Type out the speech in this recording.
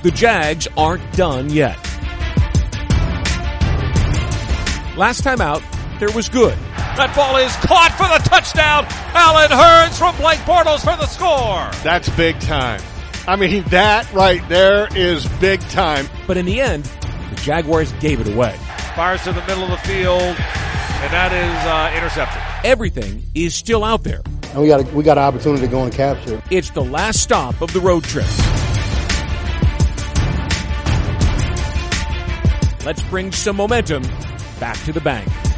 The Jags aren't done yet. Last time out, there was good. That ball is caught for the touchdown. Allen Hurns from Blake Bortles for the score. That's big time. I mean, that right there is big time. But in the end, the Jaguars gave it away. Fires to the middle of the field, and that is intercepted. Everything is still out there. And we got an opportunity to go and capture it. It's the last stop of the road trip. Let's bring some momentum back to the bank.